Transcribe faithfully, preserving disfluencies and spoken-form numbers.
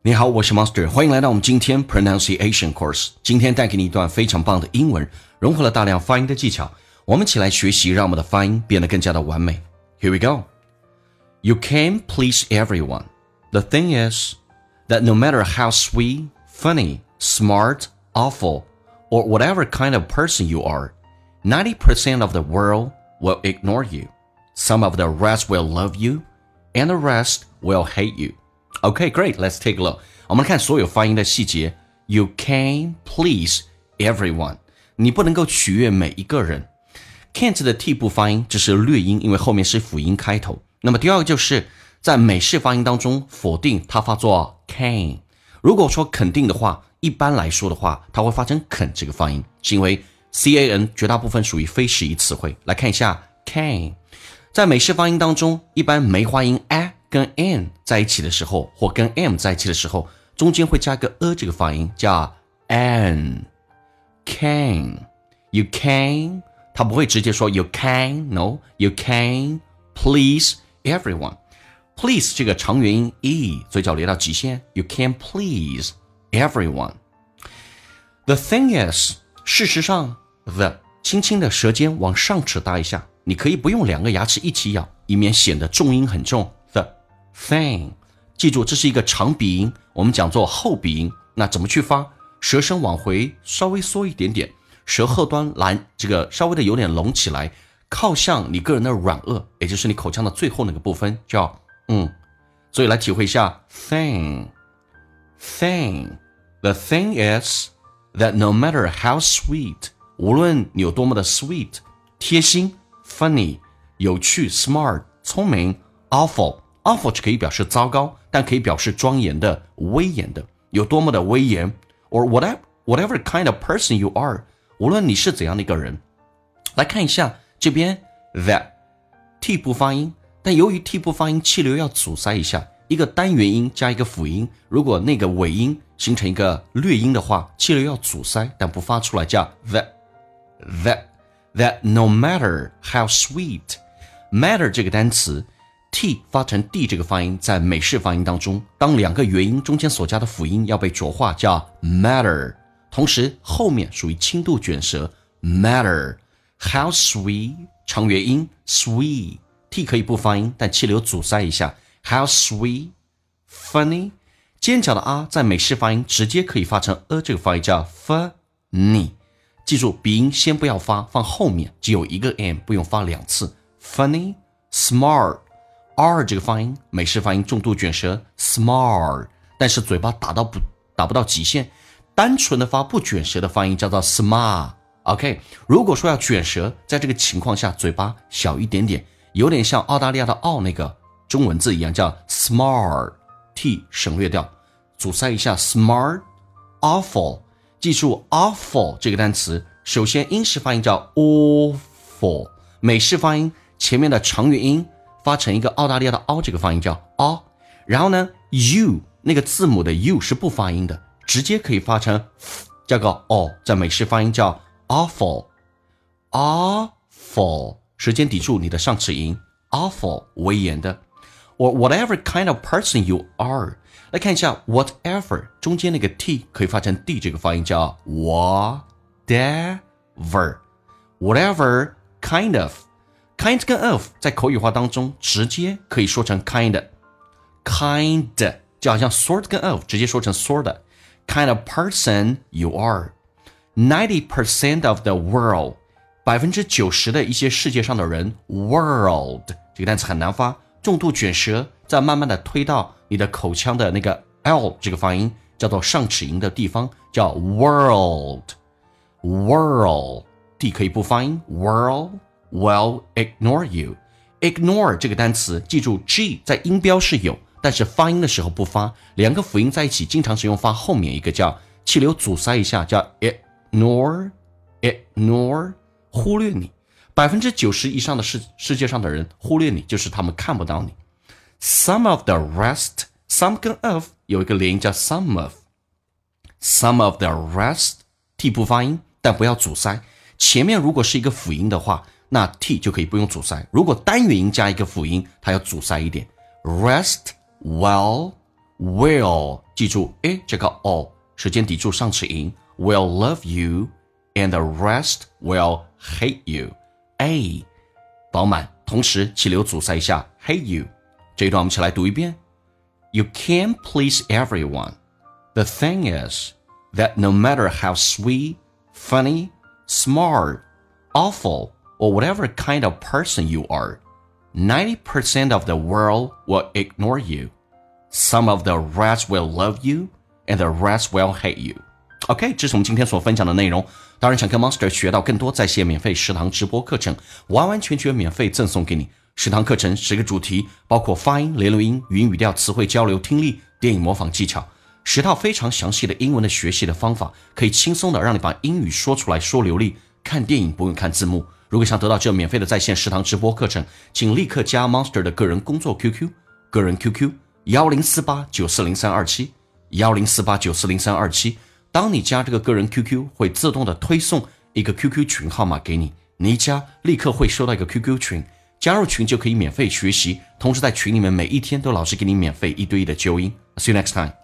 你好，我是 Master， 欢迎来到我们今天 Pronunciation Course。今天带给你一段非常棒的英文，融合了大量发音的技巧。我们一起来学习，让我们的发音变得更加的完美。Here we go. You can't please everyone. The thing is that no matter how sweet, funny, smart, awful, or whatever kind of person you are, ninety percent of the world will ignore you. Some of the rest will love you, and the rest will hate you.Okay, great. Let's take a look. 我们看所有发音的细节。You can please everyone. 你不能够取悦每一个人。Can't 的替补发音只是略音，因为后面是辅音开头。那么第二个就是在美式发音当中否定它发作 can。如果说肯定的话，一般来说的话，它会发成肯这个发音，是因为 can 绝大部分属于非实义词汇。来看一下 can， 在美式发音当中，一般梅花音 a。跟 n 在一起的时候，或跟 m 在一起的时候，中间会加个 a 这个发音，叫 an can you can， 它不会直接说 you can no you can please everyone please 这个长元音 e 嘴角连到极限 you can please everyone the thing is 事实上 the 轻轻的舌尖往上齿搭一下，你可以不用两个牙齿一起咬，以免显得重音很重。thing， 记住这是一个长鼻音，我们讲做后鼻音。那怎么去发？舌身往回稍微缩一点点，舌后端来这个稍微的有点隆起来，靠向你个人的软腭，也就是你口腔的最后那个部分，叫嗯。所以来体会一下 thing thing the thing is that no matter how sweet， 无论你有多么的 sweet 贴心 funny 有趣 smart 聪明 awful awful 可以表示糟糕，但可以表示庄严的威严的，有多么的威严 or whatever, whatever kind of person you are， 无论你是怎样的一个人。来看一下这边 that 替补发音，但由于替补发音气流要阻塞一下，一个单元音加一个辅音，如果那个尾音形成一个略音的话，气流要阻塞但不发出来，叫 that that that no matter how sweet matter 这个单词t 发成 d 这个发音，在美式发音当中，当两个元音中间所加的辅音要被浊化，叫 matter， 同时后面属于轻度卷舌 matter how sweet 长元音 sweet t 可以不发音，但气流阻塞一下 how sweet funny 尖角的 r 在美式发音直接可以发成 a 这个发音，叫 funny。 记住鼻音先不要发，放后面，只有一个 m， 不用发两次 funny smart R 这个发音，美式发音重度卷舌 smart， 但是嘴巴打到不打不到极限，单纯的发不卷舌的发音叫做 smart。OK， 如果说要卷舌，在这个情况下嘴巴小一点点，有点像澳大利亚的澳那个中文字一样，叫 smart， t 省略掉，阻塞一下 smart awful。记住 awful 这个单词，首先英式发音叫 awful， 美式发音前面的长元音发成一个澳大利亚的凹这个发音叫 a， 然后呢 u 那个字母的 u 是不发音的，直接可以发成 f 加个 o， 在美式发音叫 awful awful， 舌尖抵住你的上齿龈 awful 威严的 or whatever kind of person you are。 来看一下 whatever 中间那个 t 可以发成 d 这个发音叫 whatever whatever kind of kind 跟 of 在口语化当中直接可以说成 kind kind 就好像 sort 跟 of 直接说成 sort kind of person you are ninety percent of the world 百分之九十 的一些世界上的人 world 这个单词很难发，重度卷舌，再慢慢的推到你的口腔的那个 l 这个发音叫做上齿龈的地方，叫 world world d 可以不发音 world will ignore you ignore 这个单词记住 G 在音标是有，但是发音的时候不发，两个辅音在一起经常是用发后面一个，叫气流阻塞一下，叫 ignore ignore 忽略你，百分之九十以上的世世界上的人忽略你，就是他们看不到你。 Some of the rest some 跟 of 有一个连音叫 some of some of the rest t 不发音，但不要阻塞，前面如果是一个辅音的话，那 t 就可以不用阻塞，如果单元音加一个辅音，它要阻塞一点。 Rest well will 记住，诶，这个 o 时间抵住上齿龈 will love you and the rest will hate you. A 饱满，同时气流阻塞一下 hate you. 这一段我们一起来读一遍。You can't please everyone. The thing is that no matter how sweet, funny, smart, awful, or whatever kind of person you are, ninety percent of the world will ignore you. Some of the rest will love you, and the rest will hate you. OK, 这是我们今天所分享的内容。当然想跟 Monster 学到更多在线免费十堂直播课程，完完全全免费赠送给你。十堂课程十个主题，包括发音、连录音、语音语调、词汇交流、听力、电影模仿技巧，十套非常详细的英文的学习的方法，可以轻松的让你把英语说出来，说流利。看电影不用看字幕。如果想得到这免费的在线十堂直播课程，请立刻加 Monster 的个人工作 Q Q， 个人 Q Q 一零四八九四零三二七 一零四八九四零三二七。当你加这个个人 Q Q， 会自动的推送一个 Q Q 群号码给你，你一加立刻会收到一个 Q Q 群，加入群就可以免费学习，同时在群里面每一天都老师给你免费一对一的纠音。See you next time.